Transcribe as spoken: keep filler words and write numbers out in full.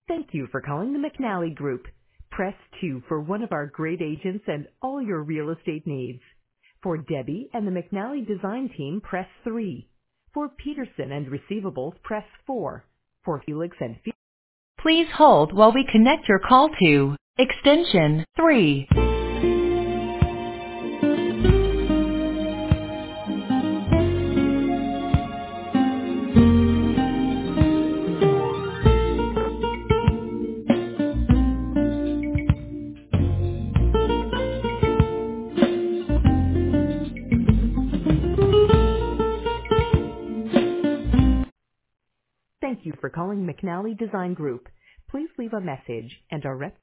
Thank you for calling the McNally Group. Press two for one of our great agents and all your real estate needs. For Debbie and the McNally Design Team, press three. For Peterson and Receivables, press four. For Felix and Felix. Please hold while we connect your call to extension three. Thank you for calling McNally Design Group. Please leave a message and our rep